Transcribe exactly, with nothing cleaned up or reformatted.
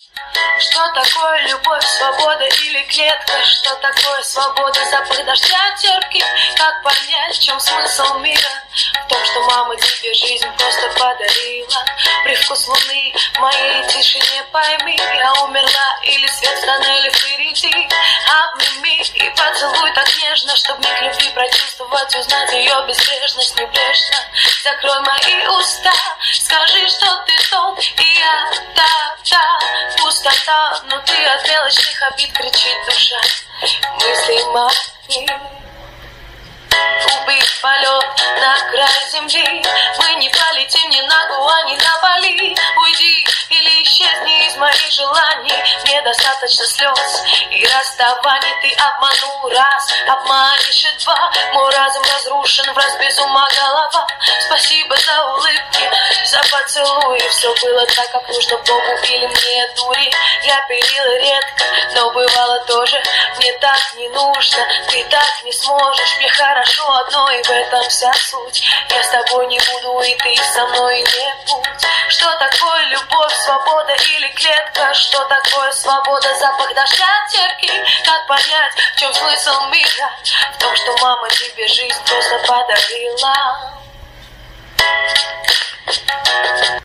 Что такое любовь, свобода или клетка? Что такое свобода, запах дождя терпкий? Как понять, в чем смысл мира? В том, что мама тебе жизнь просто подарила. Привкус луны в моей тишине пойми. Я умерла или свет в тоннеле впереди. Обними и поцелуй так нежно, чтоб миг любви прочувствовать, узнать ее безбрежность небрежно. Закрой мои уста, скажи, что ты тот, и я та-та. Пустота, внутри от мелочных обид кричит душа. Мысли мои убить полет на край земли. Мы не полетим ни на Гуа, ни на Бали. Уйди или исчезни из моих желаний. Мне достаточно слез и расставаний. Ты обманул раз, обманешь и два. Мой разум разрушен, враз без ума голова. Спасибо за улыбки, за поцелуи. Все было так, как нужно Богу или мне дури. Я пилила редко, но бывало тоже. Мне так не нужно, ты так не сможешь. Мне хорошо одно, и в этом вся суть. Я с тобой не буду, и ты со мной не будь. Что такое любовь, свобода или клетка? Что такое свобода, запах дождя терпкий? Как понять, в чем смысл мира? В том, что мама тебе жизнь просто подарила.